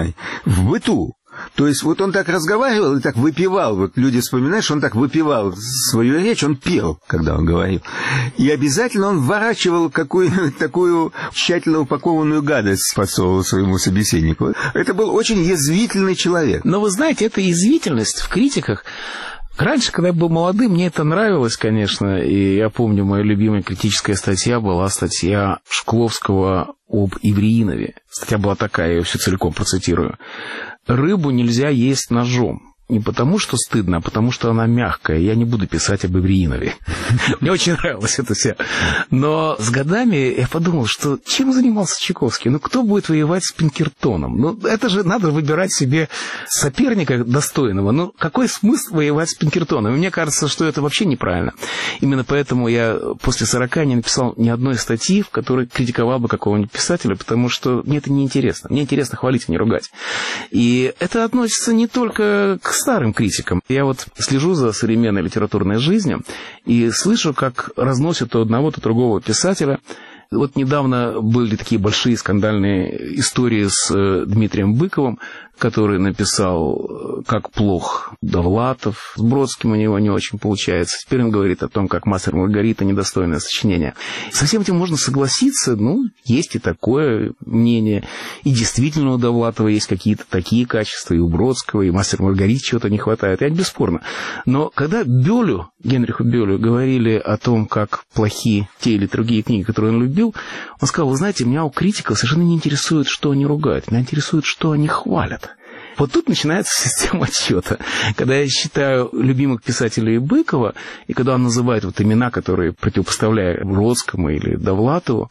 Speaker 13: в быту. То есть вот он так разговаривал и так выпивал. Вот люди вспоминают, что он так выпивал свою речь, он пел, когда он говорил. И обязательно он вворачивал какую-то такую тщательно упакованную гадость, подсовывал своему собеседнику. Это был очень язвительный человек.
Speaker 3: Но вы знаете, эта язвительность в критиках, Раньше, когда я был молодым, мне это нравилось, конечно, и я помню, моя любимая критическая статья была статья Шкловского об Ивриинове. Статья была такая, я ее все целиком процитирую. «Рыбу нельзя есть ножом. Не потому, что стыдно, а потому, что она мягкая. Я не буду писать об Ивриинове». Мне очень нравилось это все. Но с годами я подумал, что чем занимался Чайковский? Ну, кто будет воевать с Пинкертоном? Ну, это же надо выбирать себе соперника достойного. Ну, какой смысл воевать с Пинкертоном? И мне кажется, что это вообще неправильно. Именно поэтому я после сорока не написал ни одной статьи, в которой критиковал бы какого-нибудь писателя, потому что мне это неинтересно. Мне интересно хвалить, а не ругать. И это относится не только к старым критикам. Я вот слежу за современной литературной жизнью и слышу, как разносят то одного, то другого писателя. Вот недавно были такие большие скандальные истории с Дмитрием Быковым, который написал «Как плох Довлатов». С Бродским у него не очень получается. Теперь он говорит о том, как «Мастер и Маргарита» недостойное сочинение. Со всем этим можно согласиться. Ну, есть и такое мнение. И действительно у Довлатова есть какие-то такие качества. И у Бродского, и «Мастер и Маргарита» чего-то не хватает. Это бесспорно. Но когда Бёлю, Генриху Бёлю, говорили о том, как плохи те или другие книги, которые он любил, он сказал: вы знаете, меня у критиков совершенно не интересует, что они ругают. Меня интересует, что они хвалят. Вот тут начинается система отсчета. Когда я считаю любимых писателей Быкова, и когда он называет вот имена, которые противопоставляют Бродскому или Довлатову,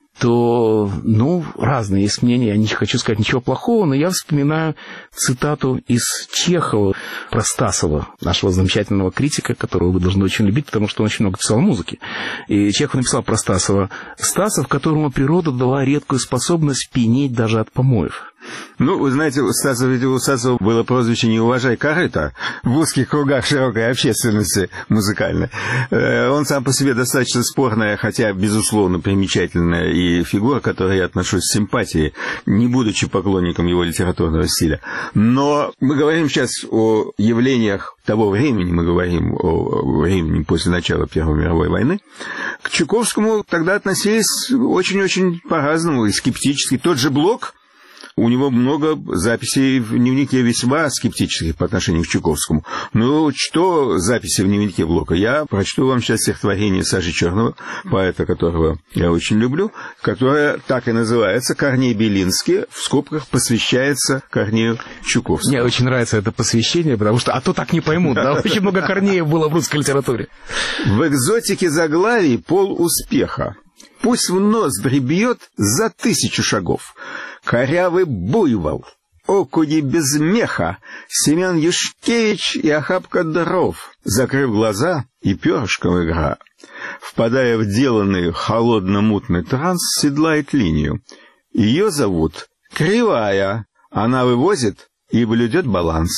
Speaker 3: то, ну, разные есть мнения. Я не хочу сказать ничего плохого, но я вспоминаю цитату из Чехова про Стасова, нашего замечательного критика, которого вы должны очень любить, потому что он очень много писал музыки. И Чехов написал про Стасова: «Стасов, которому природа дала редкую способность пьянеть даже от помоев».
Speaker 13: Ну, вы знаете, у Стасова, ведь у Стасова было прозвище «Не уважай корыто» в узких кругах широкой общественности музыкальной. Он сам по себе достаточно спорная, хотя, безусловно, примечательная и фигура, к которой я отношусь с симпатией, не будучи поклонником его литературного стиля. Но мы говорим сейчас о явлениях того времени, мы говорим о времени после начала Первой мировой войны. К Чайковскому тогда относились очень-очень по-разному и скептически. Тот же Блок, у него много записей в дневнике весьма скептических по отношению к Чайковскому. Ну, что записи в дневнике Блока? Я прочту вам сейчас стихотворение Саши Черного, поэта, которого я очень люблю, которое так и называется «Корней Белинский», в скобках посвящается Корнею Чайковскому.
Speaker 3: Мне очень нравится это посвящение, потому что, а то так не поймут, да, очень много Корнеев было в русской литературе.
Speaker 13: В экзотике заглавий пол успеха. Пусть в ноздри бьет за тысячу шагов. Корявый буйвол, окуни без меха, Семен Юшкевич и охапка дров. Закрыв глаза, и перышком игра, впадая в деланный холодно-мутный транс, седлает линию. Ее зовут Кривая, она вывозит и блюдет баланс.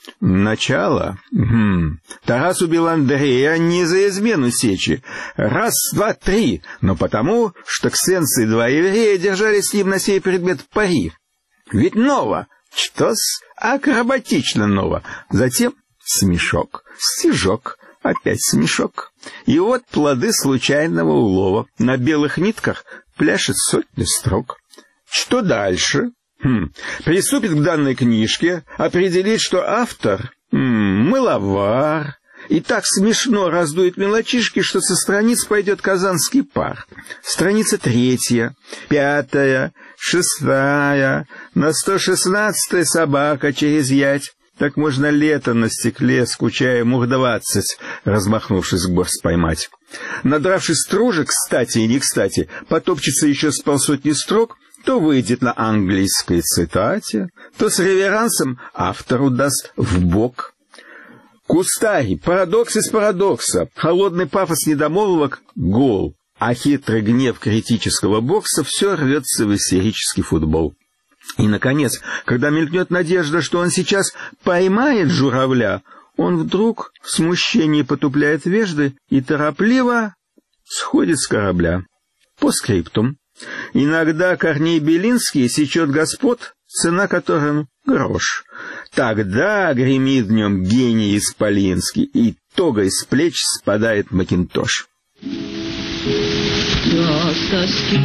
Speaker 13: Начало. Угу. Тарас убил Андрея не за измену сечи. Раз, два, три. Но потому, что ксенцы и два еврея держали с ним на сей предмет пари. Ведь ново. Что-с акробатично ново. Затем смешок, стежок, опять смешок. И вот плоды случайного улова. На белых нитках пляшет сотни строк. Что дальше? Хм. Приступит к данной книжке, определит, что автор м-м, мыловар, и так смешно раздует мелочишки, что со страниц пойдет казанский пар. Страница третья, пятая, шестая, на сто шестнадцатой собака через ять. Так можно лето на стекле, скучая, мух двадцать, размахнувшись к борс поймать. Надравшись стружек, кстати и не кстати, потопчется еще с полсотни строк, то выйдет на английской цитате, то с реверансом автору даст в бок. Кустарь, парадокс из парадокса, холодный пафос недомолвок — гол, а хитрый гнев критического бокса все рвется в истерический футбол. И, наконец, когда мелькнет надежда, что он сейчас поймает журавля, он вдруг в смущении потупляет вежды и торопливо сходит с корабля. По скриптум. Иногда Корней Белинский сечет господ, цена которым грош. Тогда гремит в нем гений исполинский, и тогой с плеч спадает макинтош.
Speaker 7: С тоски,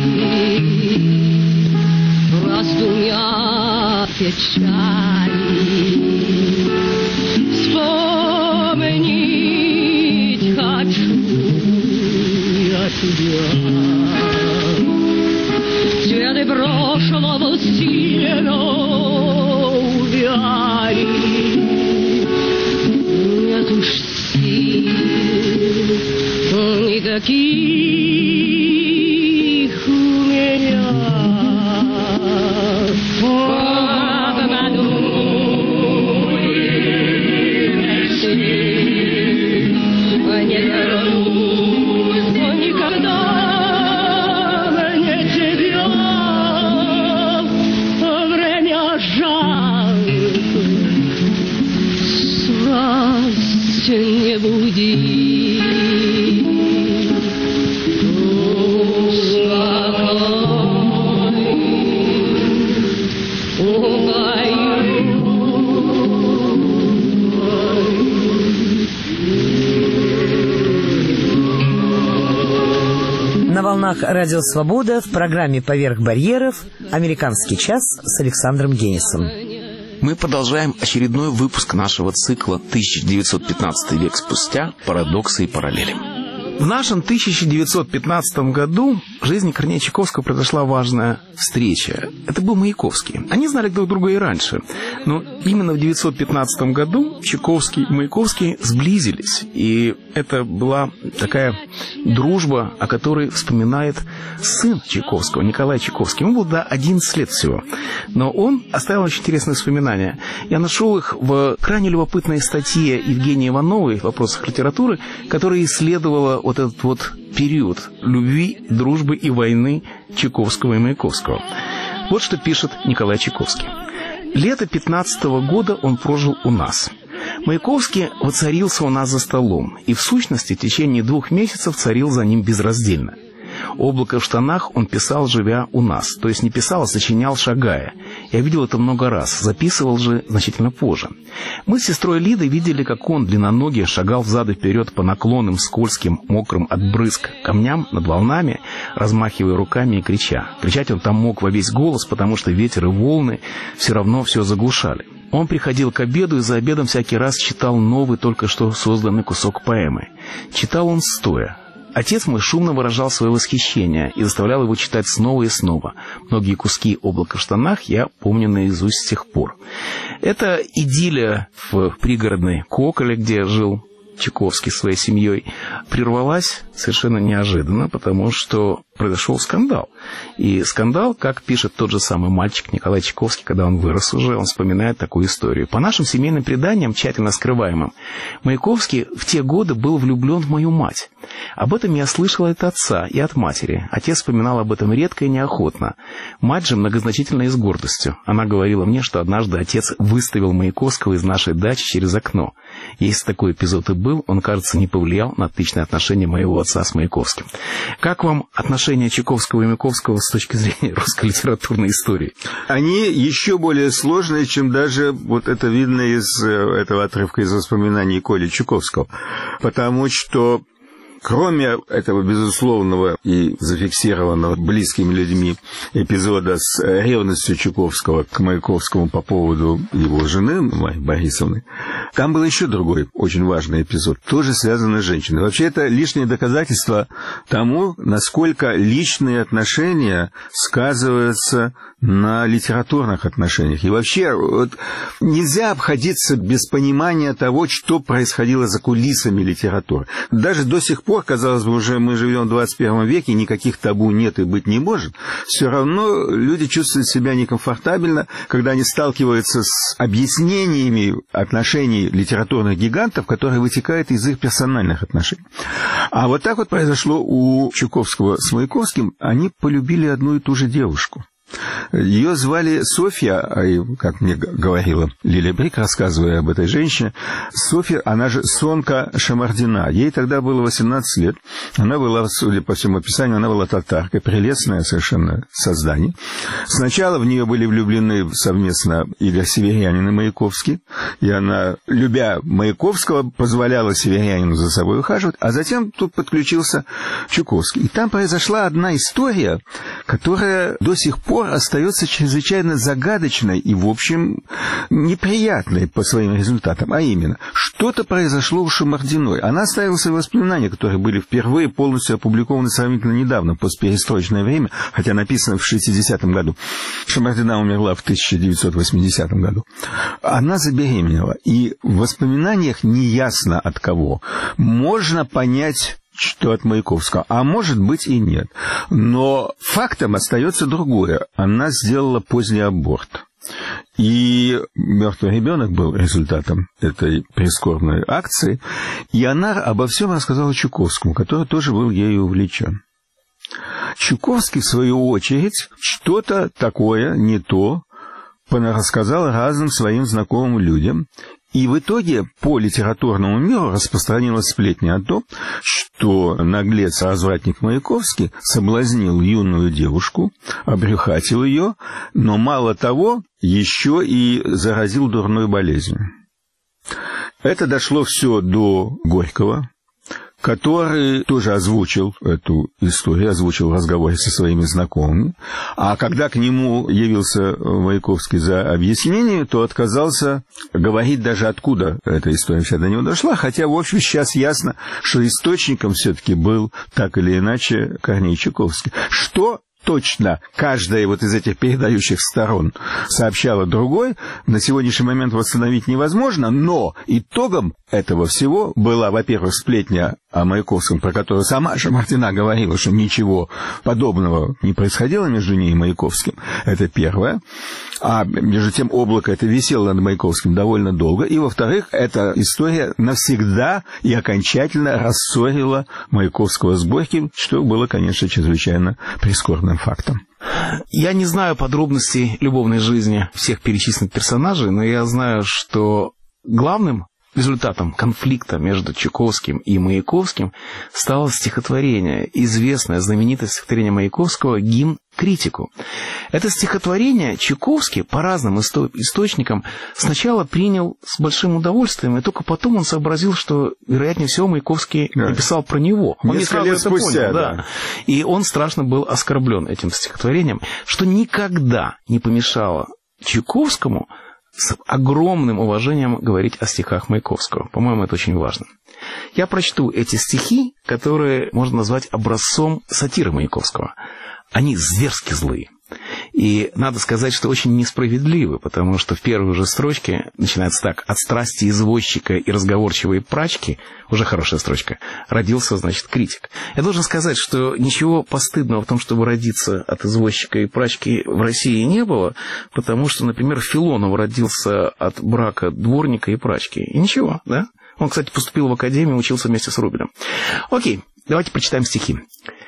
Speaker 7: раздумья печали, вспомни
Speaker 10: тебя. Цветы прошлого сильно увяли. Нет уж сил никаких у меня. Не буди.
Speaker 2: На волнах Радио Свобода в программе «Поверх барьеров» «Американский час» с Александром Генисом.
Speaker 3: Мы продолжаем очередной выпуск нашего цикла «тысяча девятьсот пятнадцатый век спустя. Парадоксы и параллели». В нашем тысяча девятьсот пятнадцатом году в жизни Корнея Чайковского произошла важная встреча. Это был Маяковский. Они знали друг друга и раньше, но именно в девятьсот пятнадцатом году Чайковский и Маяковский сблизились. И это была такая дружба, о которой вспоминает сын Чайковского, Николай Чайковский. Ему было да, одиннадцать лет всего. Но он оставил очень интересные воспоминания. Я нашел их в крайне любопытной статье Евгении Ивановой в «Вопросах литературы», которая исследовала вот этот вот период любви, дружбы и войны Чайковского и Маяковского. Вот что пишет Николай Чайковский. «Лето пятнадцатого года он прожил у нас. Маяковский воцарился у нас за столом, и в сущности в течение двух месяцев царил за ним безраздельно. «Облако в штанах» он писал, живя у нас. То есть не писал, а сочинял, шагая. Я видел это много раз, записывал же значительно позже. Мы с сестрой Лидой видели, как он, длинноногий, шагал взад и вперед по наклонным, скользким, мокрым от брызг камням над волнами, размахивая руками и крича. Кричать он там мог во весь голос, потому что ветер и волны все равно все заглушали. Он приходил к обеду и за обедом всякий раз читал новый, только что созданный кусок поэмы. Читал он стоя. Отец мой шумно выражал свое восхищение и заставлял его читать снова и снова. Многие куски «Облака в штанах» я помню наизусть с тех пор. Это идиллия в пригородной Коколе, где жил Чайковский со своей семьей, прервалась совершенно неожиданно, потому что произошел скандал. И скандал, как пишет тот же самый мальчик Николай Чайковский, когда он вырос уже, он вспоминает такую историю. По нашим семейным преданиям, тщательно скрываемым, Маяковский в те годы был влюблен в мою мать. Об этом я слышал от отца и от матери. Отец вспоминал об этом редко и неохотно. Мать же многозначительно и с гордостью. Она говорила мне, что однажды отец выставил Маяковского из нашей дачи через окно. Если такой эпизод и был, он, кажется, не повлиял на отличные отношения моего отца с Маяковским. Как вам отношения Чайковского и Маяковского с точки зрения русской литературной истории?
Speaker 13: Они еще более сложные, чем даже вот это видно из этого отрывка из воспоминаний Коли Чайковского. Потому что кроме этого безусловного и зафиксированного близкими людьми эпизода с ревностью Чайковского к Маяковскому по поводу его жены, Марьи Борисовны, там был еще другой очень важный эпизод, тоже связанный с женщиной. Вообще, это лишнее доказательство тому, насколько личные отношения сказываются на литературных отношениях. И вообще, вот, нельзя обходиться без понимания того, что происходило за кулисами литературы. Даже до сих пор, казалось бы, уже мы живем в двадцать первом веке, никаких табу нет и быть не может, все равно люди чувствуют себя некомфортабельно, когда они сталкиваются с объяснениями отношений литературных гигантов, которые вытекают из их персональных отношений. А вот так вот произошло у Чайковского с Маяковским. Они полюбили одну и ту же девушку. Ее звали Софья, как мне говорила Лилия Брик, рассказывая об этой женщине. Софья, она же Сонка Шамардина. Ей тогда было восемнадцать лет. Она была, судя по всему описанию, она была татаркой, прелестное совершенно создание. Сначала в нее были влюблены совместно Игорь Северянин и Маяковский. И она, любя Маяковского, позволяла Северянину за собой ухаживать. А затем тут подключился Чайковский. И там произошла одна история, которая до сих пор остается чрезвычайно загадочной и, в общем, неприятной по своим результатам. А именно, что-то произошло у Шамардиной. Она оставила свои воспоминания, которые были впервые полностью опубликованы сравнительно недавно, постперестроечное время, хотя написано в шестидесятом году. Шамардина умерла в тысяча девятьсот восьмидесятом году. Она забеременела, и в воспоминаниях неясно от кого. Можно понять, что от Маяковского, а может быть и нет. Но фактом остается другое. Она сделала поздний аборт. И мертвый ребенок был результатом этой прискорбной акции. И она обо всем рассказала Чуковскому, который тоже был ею увлечен. Чуковский, в свою очередь, что-то такое, не то, рассказал разным своим знакомым людям. И в итоге по литературному миру распространилась сплетня о том, что наглец-развратник Маяковский соблазнил юную девушку, обрюхатил ее, но мало того, еще и заразил дурной болезнью. Это дошло все до Горького, который тоже озвучил эту историю, озвучил в разговоре со своими знакомыми. А когда к нему явился Маяковский за объяснением, то отказался говорить даже, откуда эта история вся до него дошла, хотя, в общем, сейчас ясно, что источником все-таки был так или иначе Корней Чуковский. Что точно каждая вот из этих передающих сторон сообщала другой, на сегодняшний момент восстановить невозможно, но итогом этого всего была, во-первых, сплетня о Маяковском, про которую сама Шамардина говорила, что ничего подобного не происходило между ней и Маяковским. Это первое. А между тем облако это висело над Маяковским довольно долго. И, во-вторых, эта история навсегда и окончательно рассорила Маяковского с Горьким, что было, конечно, чрезвычайно прискорбным фактом.
Speaker 3: Я не знаю подробностей любовной жизни всех перечисленных персонажей, но я знаю, что главным результатом конфликта между Чуковским и Маяковским стало стихотворение, известное, знаменитое стихотворение Маяковского «Гимн критику». Это стихотворение Чуковский по разным исто- источникам сначала принял с большим удовольствием, и только потом он сообразил, что, вероятнее всего, Маяковский да. написал про него. Он не сразу это спустя, понял, да. да. И он страшно был оскорблен этим стихотворением, что никогда не помешало Чуковскому с огромным уважением говорить о стихах Маяковского. По-моему, это очень важно. Я прочту эти стихи, которые можно назвать образцом сатиры Маяковского. Они зверски злые. И надо сказать, что очень несправедливы, потому что в первой же строчке начинается так: «От страсти извозчика и разговорчивой прачки», уже хорошая строчка, родился, значит, критик. Я должен сказать, что ничего постыдного в том, чтобы родиться от извозчика и прачки, в России не было, потому что, например, Филонов родился от брака дворника и прачки. И ничего, да? Он, кстати, поступил в академию, учился вместе с Рубином. Окей, давайте прочитаем стихи.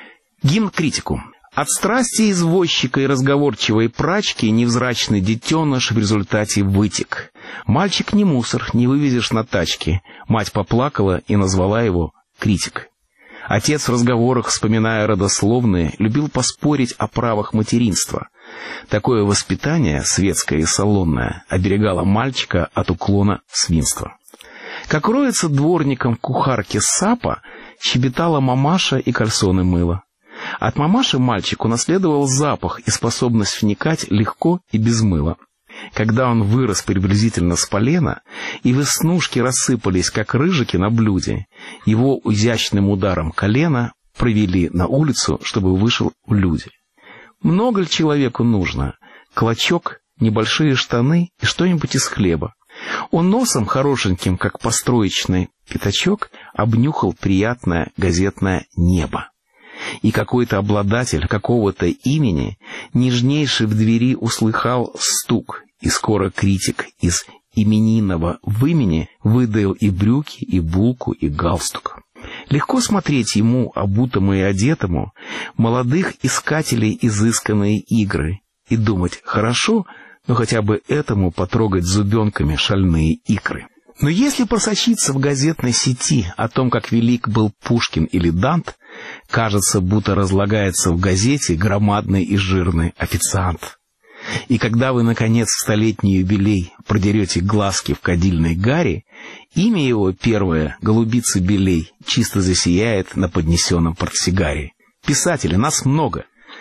Speaker 3: «Гимн критику». От страсти извозчика и разговорчивой прачки невзрачный детеныш в результате вытек. Мальчик не мусор, не вывезешь на тачке. Мать поплакала и назвала его критик. Отец в разговорах, вспоминая родословные, любил поспорить о правах материнства. Такое воспитание, светское и салонное, оберегало мальчика от уклона в свинство. Как роется дворником кухарки сапа, щебетала мамаша и кальсоны мыла. От мамаши мальчик унаследовал запах и способность вникать легко и без мыла. Когда он вырос приблизительно с полена, и веснушки рассыпались, как рыжики на блюде, его изящным ударом колена провели на улицу, чтобы вышел в люди. Много ли человеку нужно? Клочок, небольшие штаны и что-нибудь из хлеба. Он носом хорошеньким, как построечный пятачок, обнюхал приятное газетное небо. И какой-то обладатель какого-то имени, нежнейший в двери, услыхал стук, и скоро критик из именинного вымени выдаил и брюки, и булку, и галстук. Легко смотреть ему, обутому и одетому, молодых искателей изысканные игры, и думать: хорошо, но хотя бы этому потрогать зубенками шальные икры. Но если просочиться в газетной сети о том, как велик был Пушкин или Дант, кажется, будто разлагается в газете громадный и жирный официант. И когда вы, наконец, в столетний юбилей продерете глазки в кадильной гаре, имя его первое, голубица белей, чисто засияет на поднесенном портсигаре. Писатели, нас много.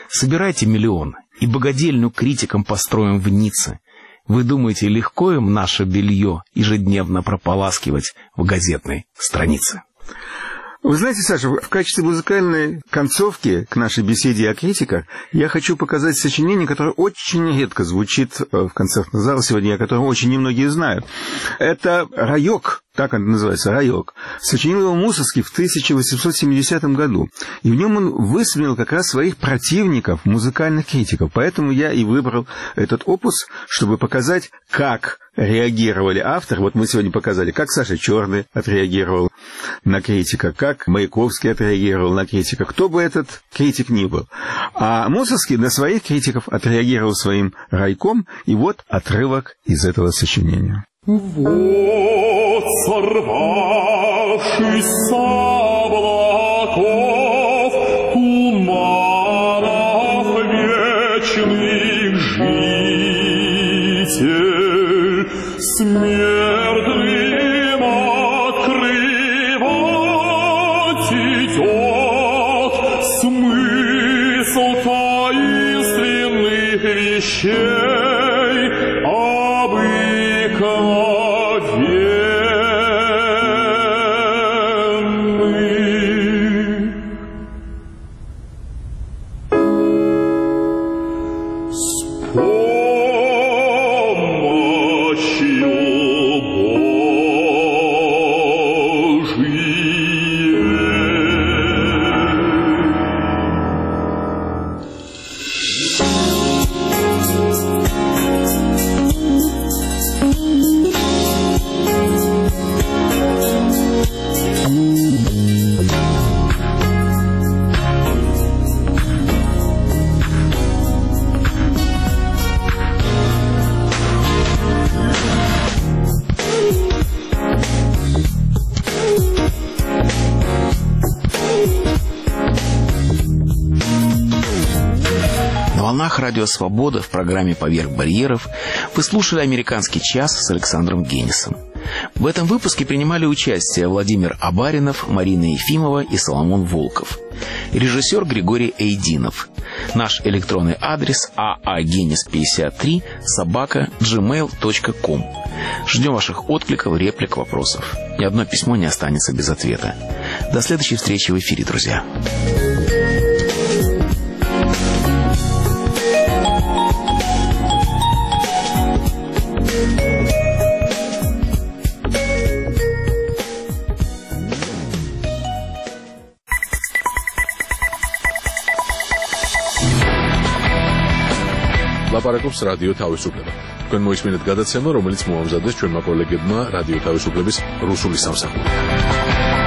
Speaker 3: Собирайте миллион, и богадельню критикам построим в Ницце. Вы думаете, легко им наше белье ежедневно прополаскивать в газетной странице?
Speaker 13: Вы знаете, Саша, в качестве музыкальной концовки к нашей беседе о критиках я хочу показать сочинение, которое очень редко звучит в концертном зале сегодня, о котором очень немногие знают. Это «Райок», так он называется, «Райок». Сочинил его Мусоргский в тысяча восемьсот семидесятом году. И в нем он высмеял как раз своих противников, музыкальных критиков. Поэтому я и выбрал этот опус, чтобы показать, как реагировали авторы. Вот мы сегодня показали, как Саша Черный отреагировал на критика, как Маяковский отреагировал на критика, кто бы этот критик ни был. А Мусоргский на своих критиков отреагировал своим райком. И вот отрывок из этого сочинения.
Speaker 14: Вот, сорвавшись с облаков, туманов вечных житель, смертным открывать идет смысл таинственных вещей, обыкновенных. С помощью
Speaker 3: На волнах Радио Свобода в программе «Поверх барьеров» вы слушали «Американский час» с Александром Генисом. В этом выпуске принимали участие Владимир Абаринов, Марина Ефимова и Соломон Волков. Режиссер Григорий Эйдинов. Наш электронный адрес а а генис пятьдесят три собака джимейл точка ком. Ждем ваших откликов, реплик, вопросов. Ни одно письмо не останется без ответа. До следующей встречи в эфире, друзья.
Speaker 1: ლაპარაკობს რადიო თავისუფლება. თქვენ მოისმინეთ გადაცემა, რომელიც მოამზადეს ჩვენმა კოლეგებმა რადიო თავისუფლების რუსული სამსახური.